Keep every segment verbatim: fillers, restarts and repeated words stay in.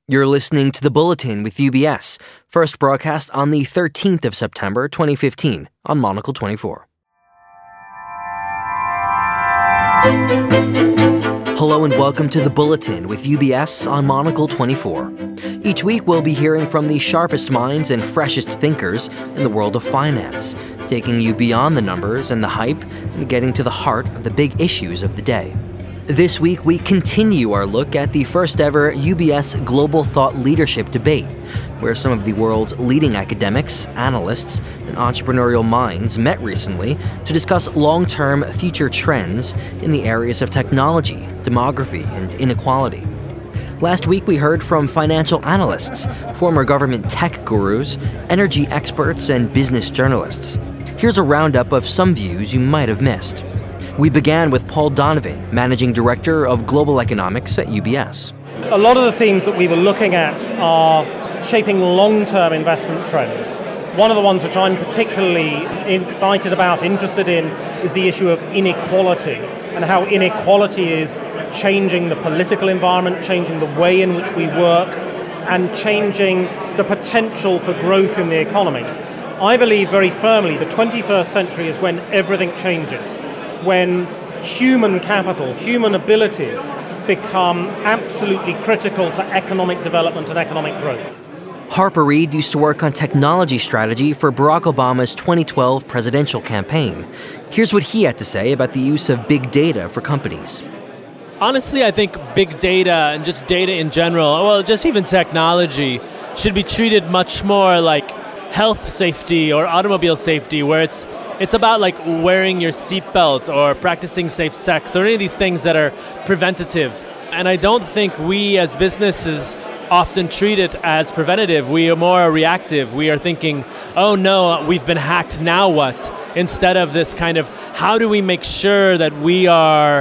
You're listening to The Bulletin with U B S, first broadcast on the thirteenth of September, twenty fifteen, on Monocle twenty-four. Hello and welcome to The Bulletin with U B S on Monocle twenty-four. Each week we'll be hearing from the sharpest minds and freshest thinkers in the world of finance, taking you beyond the numbers and the hype and getting to the heart of the big issues of the day. This week, we continue our look at the first ever U B S Global Thought Leadership Debate, where some of the world's leading academics, analysts, and entrepreneurial minds met recently to discuss long-term future trends in the areas of technology, demography, and inequality. Last week, we heard from financial analysts, former government tech gurus, energy experts, and business journalists. Here's a roundup of some views you might have missed. We began with Paul Donovan, Managing Director of Global Economics at U B S. A lot of the themes that we were looking at are shaping long-term investment trends. One of the ones which I'm particularly excited about, interested in, is the issue of inequality and how inequality is changing the political environment, changing the way in which we work, and changing the potential for growth in the economy. I believe very firmly the twenty-first century is when everything changes, when human capital, human abilities become absolutely critical to economic development and economic growth. Harper Reid used to work on technology strategy for Barack Obama's twenty twelve presidential campaign. Here's what he had to say about the use of big data for companies. Honestly, I think big data and just data in general, well, just even technology, should be treated much more like health safety or automobile safety, where it's It's about like wearing your seatbelt or practicing safe sex or any of these things that are preventative. And I don't think we as businesses often treat it as preventative. We are more reactive. We are thinking, oh no, we've been hacked, now what? Instead of this kind of, how do we make sure that we are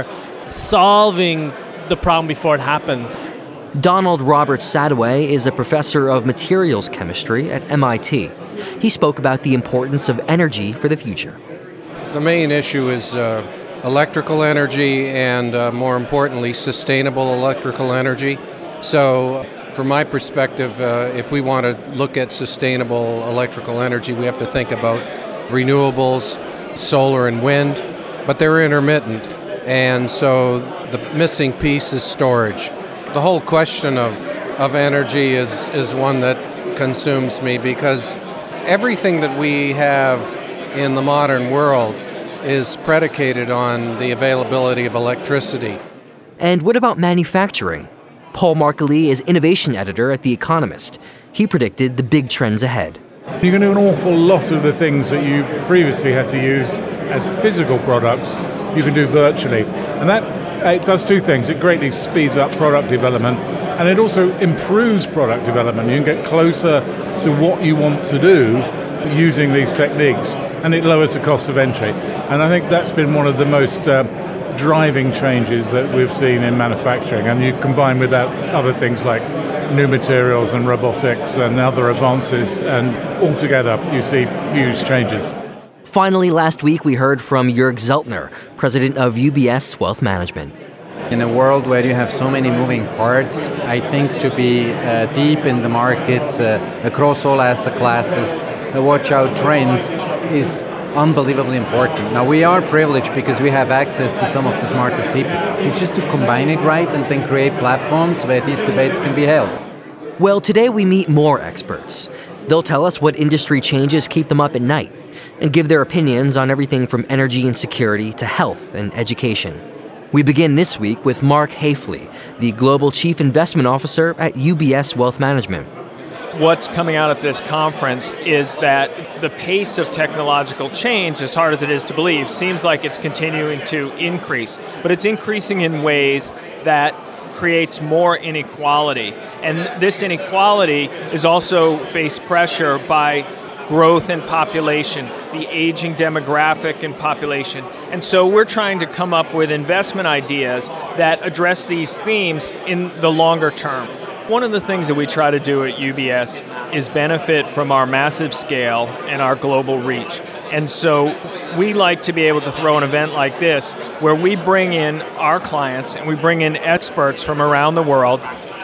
solving the problem before it happens? Donald Robert Sadoway is a professor of materials chemistry at M I T. He spoke about the importance of energy for the future. The main issue is uh, electrical energy and, uh, more importantly, sustainable electrical energy. So, from my perspective, uh, if we want to look at sustainable electrical energy, we have to think about renewables, solar and wind, but they're intermittent. And so the missing piece is storage. The whole question of, of energy is, is one that consumes me, because everything that we have in the modern world is predicated on the availability of electricity. And what about manufacturing? Paul Markley is innovation editor at The Economist. He predicted the big trends ahead. You can do an awful lot of the things that you previously had to use as physical products, you can do virtually. And that it does two things. It greatly speeds up product development, and it also improves product development. You can get closer to what you want to do using these techniques, and it lowers the cost of entry. And I think that's been one of the most uh, driving changes that we've seen in manufacturing. And you combine with that other things like new materials and robotics and other advances, and altogether you see huge changes. Finally, last week we heard from Jörg Zeltner, president of U B S Wealth Management. In a world where you have so many moving parts, I think to be uh, deep in the markets, uh, across all asset classes, uh, watch out trends is unbelievably important. Now, we are privileged because we have access to some of the smartest people. It's just to combine it right and then create platforms where these debates can be held. Well, today we meet more experts. They'll tell us what industry changes keep them up at night and give their opinions on everything from energy and security to health and education. We begin this week with Mark Hafele, the Global Chief Investment Officer at U B S Wealth Management. What's coming out of this conference is that the pace of technological change, as hard as it is to believe, seems like it's continuing to increase. But it's increasing in ways that creates more inequality. And this inequality is also faced pressure by growth in population, the aging demographic in population. And so we're trying to come up with investment ideas that address these themes in the longer term. One of the things that we try to do at U B S is benefit from our massive scale and our global reach. And so we like to be able to throw an event like this where we bring in our clients and we bring in experts from around the world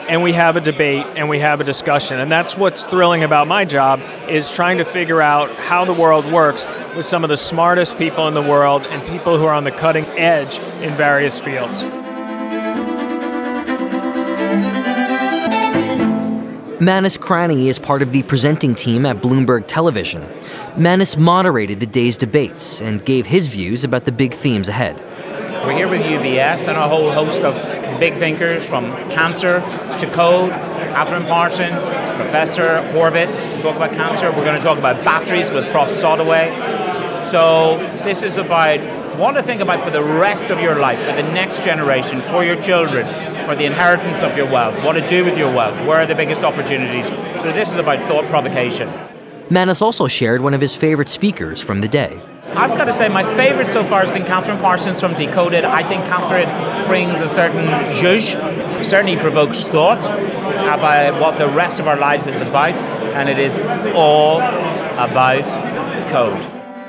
and we have a debate, and we have a discussion. And that's what's thrilling about my job, is trying to figure out how the world works with some of the smartest people in the world and people who are on the cutting edge in various fields. Manus Cranney is part of the presenting team at Bloomberg Television. Manus moderated the day's debates and gave his views about the big themes ahead. We're here with U B S and a whole host of big thinkers, from cancer to code. Catherine Parsons, Professor Horvitz, to talk about cancer. We're going to talk about batteries with Professor Sodaway. So this is about what to think about for the rest of your life, for the next generation, for your children, for the inheritance of your wealth, what to do with your wealth, where are the biggest opportunities. So this is about thought provocation. Manus also shared one of his favorite speakers from the day. I've got to say my favorite so far has been Catherine Parsons from Decoded. I think Catherine brings a certain zhuzh, certainly provokes thought about what the rest of our lives is about, and it is all about code.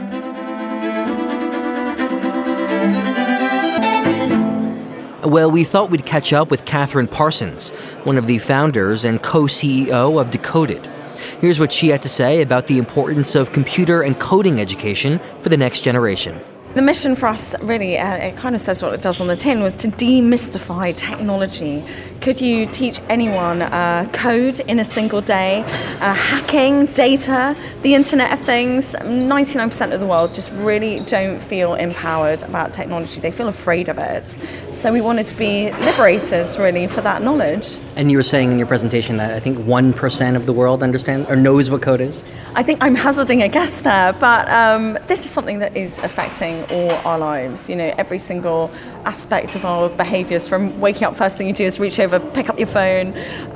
Well, we thought we'd catch up with Catherine Parsons, one of the founders and co-C E O of Decoded. Here's what she had to say about the importance of computer and coding education for the next generation. The mission for us, really, uh, it kind of says what it does on the tin, was to demystify technology. Could you teach anyone uh, code in a single day? Uh, hacking, data, the Internet of Things? ninety-nine percent of the world just really don't feel empowered about technology. They feel afraid of it. So we wanted to be liberators, really, for that knowledge. And you were saying in your presentation that I think one percent of the world understands or knows what code is? I think I'm hazarding a guess there, but um, this is something that is affecting all our lives. You know, every single aspect of our behaviours, from waking up, first thing you do is reach over, pick up your phone,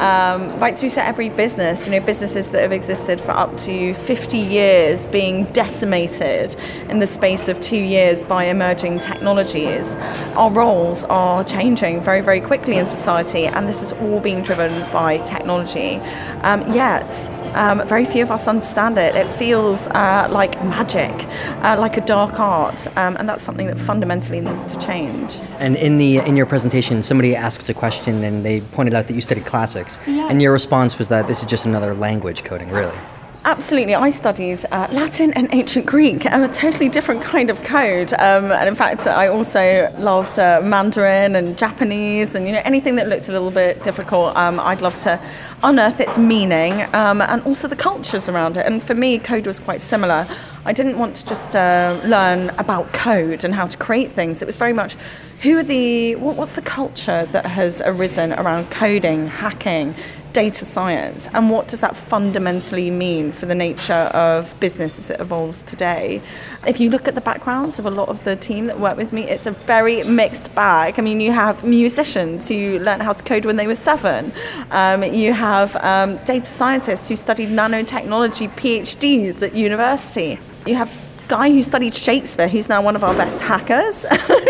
um, right through to every business. You know, businesses that have existed for up to fifty years being decimated in the space of two years by emerging technologies. Our roles are changing very, very quickly in society, and this is all being driven by technology. Um, yet, Um, very few of us understand it. It feels uh, like magic, uh, like a dark art, um, and that's something that fundamentally needs to change. And in the in your presentation, somebody asked a question and they pointed out that you studied classics, Yeah. and your response was that this is just another language coding, really. Absolutely. I studied uh, Latin and ancient Greek, um, a totally different kind of code. Um, and in fact, I also loved uh, Mandarin and Japanese, and you know, anything that looks a little bit difficult, um, I'd love to unearth its meaning, um, and also the cultures around it. And for me, code was quite similar. I didn't want to just uh, learn about code and how to create things. It was very much, who are the, what, what's the culture that has arisen around coding, hacking, data science, and what does that fundamentally mean for the nature of business as it evolves today? If you look at the backgrounds of a lot of the team that work with me, it's a very mixed bag. I mean, you have musicians who learned how to code when they were seven. Um, you have um, data scientists who studied nanotechnology PhDs at university. You have guy who studied Shakespeare, who's now one of our best hackers.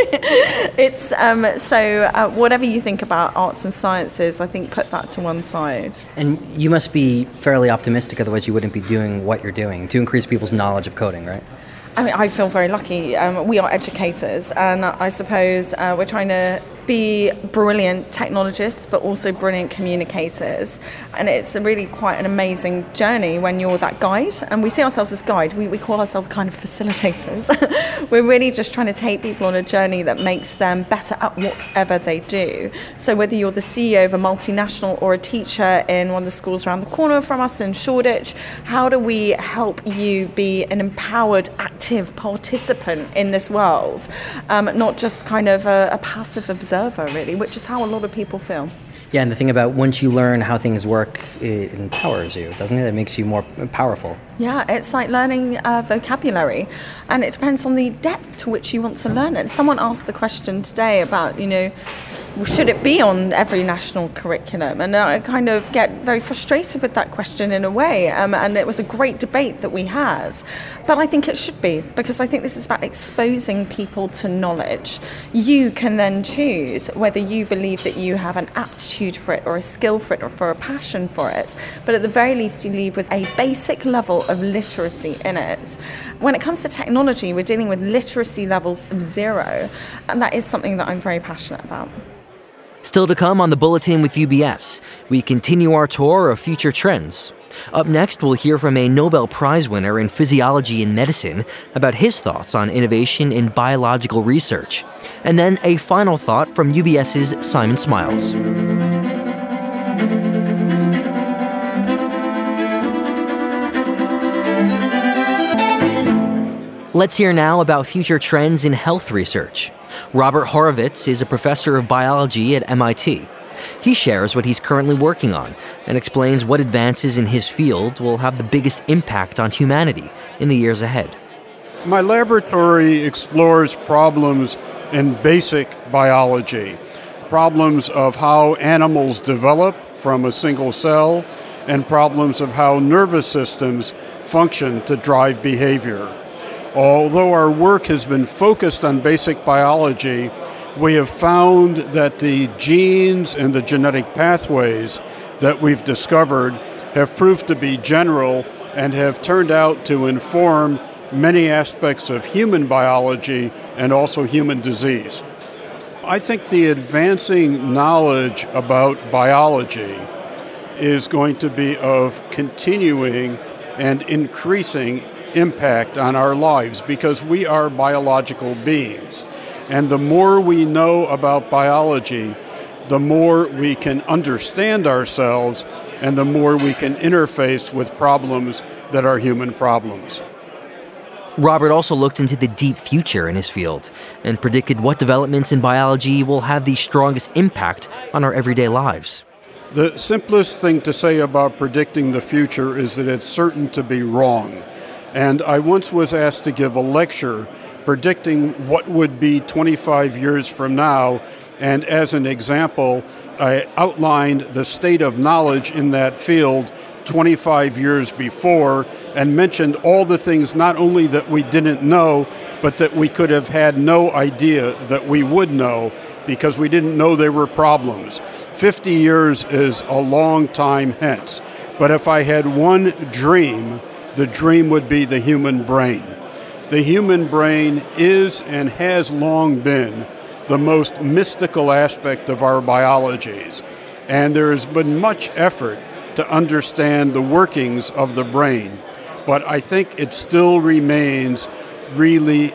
It's um, so uh, whatever you think about arts and sciences, I think put that to one side. And you must be fairly optimistic, otherwise you wouldn't be doing what you're doing to increase people's knowledge of coding, right? I mean, I feel very lucky. Um, we are educators, and I suppose uh, we're trying to be brilliant technologists, but also brilliant communicators. And it's really quite an amazing journey when you're that guide. And we see ourselves as guide. We, we call ourselves kind of facilitators. We're really just trying to take people on a journey that makes them better at whatever they do. So whether you're the C E O of a multinational or a teacher in one of the schools around the corner from us in Shoreditch, how do we help you be an empowered, active participant in this world? Um, not just kind of a, a passive observer, really, which is how a lot of people feel. Yeah, and the thing about once you learn how things work, it empowers you, doesn't it? It makes you more powerful. Yeah, it's like learning uh, vocabulary, and it depends on the depth to which you want to learn it. Someone asked the question today about, you know, should it be on every national curriculum? And I kind of get very frustrated with that question in a way, um, and it was a great debate that we had. But I think it should be, because I think this is about exposing people to knowledge. You can then choose whether you believe that you have an aptitude for it, or a skill for it, or for a passion for it. But at the very least, you leave with a basic level of literacy in it. When it comes to technology, we're dealing with literacy levels of zero, and that is something that I'm very passionate about. Still to come on the Bulletin with U B S, we continue our tour of future trends. Up next, we'll hear from a Nobel Prize winner in physiology and medicine about his thoughts on innovation in biological research. And then a final thought from UBS's Simon Smiles. Let's hear now about future trends in health research. Robert Horovitz is a professor of biology at M I T. He shares what he's currently working on and explains what advances in his field will have the biggest impact on humanity in the years ahead. My laboratory explores problems in basic biology, problems of how animals develop from a single cell, and problems of how nervous systems function to drive behavior. Although our work has been focused on basic biology, we have found that the genes and the genetic pathways that we've discovered have proved to be general and have turned out to inform many aspects of human biology and also human disease. I think the advancing knowledge about biology is going to be of continuing and increasing impact on our lives because we are biological beings. And the more we know about biology, the more we can understand ourselves and the more we can interface with problems that are human problems. Robert also looked into the deep future in his field and predicted what developments in biology will have the strongest impact on our everyday lives. The simplest thing to say about predicting the future is that it's certain to be wrong. And I once was asked to give a lecture predicting what would be twenty-five years from now, and as an example, I outlined the state of knowledge in that field twenty-five years before and mentioned all the things not only that we didn't know, but that we could have had no idea that we would know because we didn't know there were problems. fifty years is a long time hence, but if I had one dream, the dream would be the human brain. The human brain is and has long been the most mystical aspect of our biologies, and there has been much effort to understand the workings of the brain, but I think it still remains really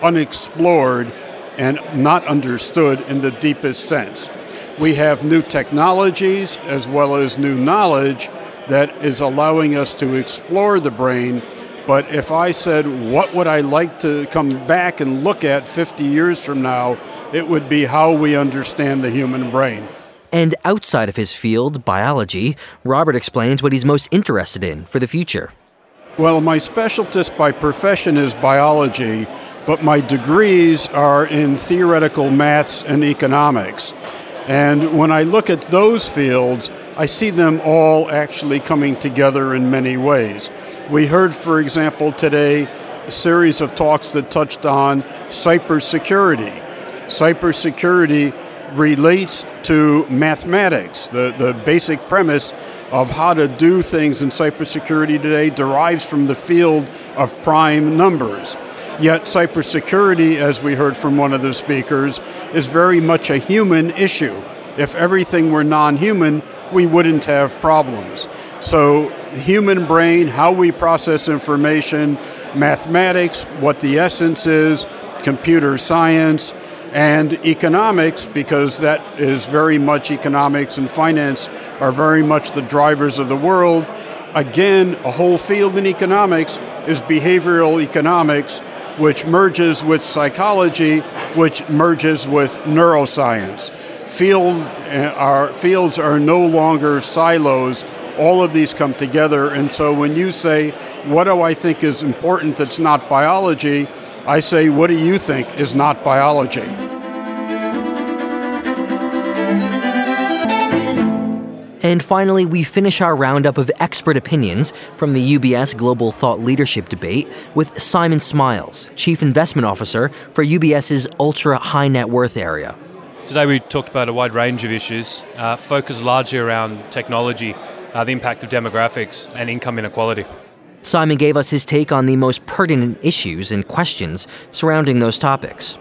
unexplored and not understood in the deepest sense. We have new technologies as well as new knowledge that is allowing us to explore the brain. But if I said, what would I like to come back and look at fifty years from now, it would be how we understand the human brain. And outside of his field, biology, Robert explains what he's most interested in for the future. Well, my specialty by profession is biology, but my degrees are in theoretical maths and economics. And when I look at those fields, I see them all actually coming together in many ways. We heard, for example, today a series of talks that touched on cybersecurity. Cybersecurity relates to mathematics. The, the basic premise of how to do things in cybersecurity today derives from the field of prime numbers. Yet cybersecurity, as we heard from one of the speakers, is very much a human issue. If everything were non-human, we wouldn't have problems. So human brain, how we process information, mathematics, what the essence is, computer science, and economics, because that is very much economics and finance are very much the drivers of the world. Again, a whole field in economics is behavioral economics, which merges with psychology, which merges with neuroscience. Field, uh, our fields are no longer silos. All of these come together, and so when you say, what do I think is important that's not biology, I say, what do you think is not biology? And finally, we finish our roundup of expert opinions from the U B S Global Thought Leadership Debate with Simon Smiles, Chief Investment Officer for UBS's ultra-high net worth area. Today we talked about a wide range of issues, uh, focused largely around technology, uh, the impact of demographics, and income inequality. Simon gave us his take on the most pertinent issues and questions surrounding those topics.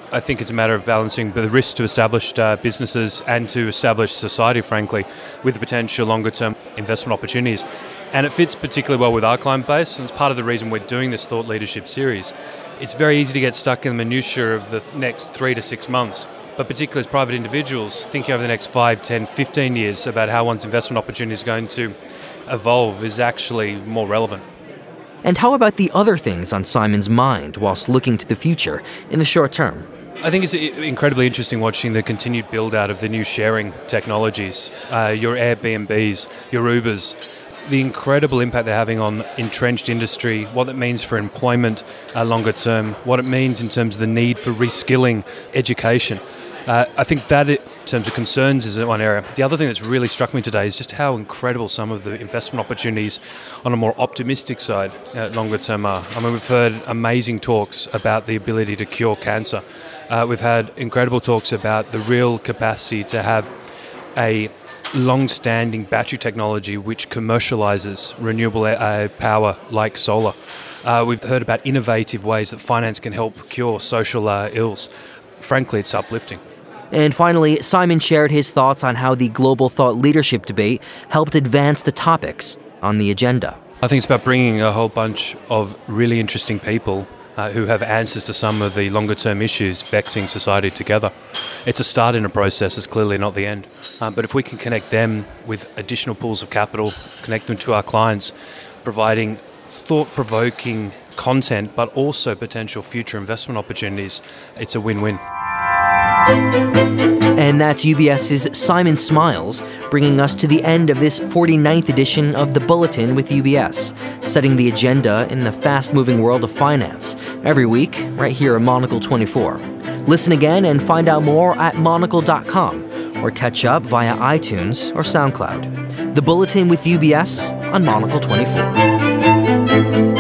I think it's a matter of balancing the risk to established uh, businesses and to established society, frankly, with the potential longer-term investment opportunities. And it fits particularly well with our client base, and it's part of the reason we're doing this Thought Leadership series. It's very easy to get stuck in the minutiae of the next three to six months, but particularly as private individuals, thinking over the next five, ten, fifteen years about how one's investment opportunity is going to evolve is actually more relevant. And how about the other things on Simon's mind whilst looking to the future in the short term? I think it's incredibly interesting watching the continued build-out of the new sharing technologies, uh, your Airbnbs, your Ubers, the incredible impact they're having on entrenched industry, what that means for employment uh, longer term, what it means in terms of the need for reskilling education. Uh, I think that it, in terms of concerns is one area. The other thing that's really struck me today is just how incredible some of the investment opportunities on a more optimistic side uh, longer term are. I mean, we've heard amazing talks about the ability to cure cancer. Uh, we've had incredible talks about the real capacity to have a long-standing battery technology which commercializes renewable uh, power like solar. Uh, we've heard about innovative ways that finance can help cure social uh, ills. Frankly, it's uplifting. And finally, Simon shared his thoughts on how the global thought leadership debate helped advance the topics on the agenda. I think it's about bringing a whole bunch of really interesting people uh, who have answers to some of the longer-term issues vexing society together. It's a start in a process, it's clearly not the end. Um, but if we can connect them with additional pools of capital, connect them to our clients, providing thought-provoking content, but also potential future investment opportunities, it's a win-win. And that's U B S's Simon Smiles, bringing us to the end of this forty-ninth edition of The Bulletin with U B S, setting the agenda in the fast-moving world of finance, every week, right here at Monocle twenty-four. Listen again and find out more at monocle dot com, or catch up via iTunes or SoundCloud. The Bulletin with U B S on Monocle twenty-four.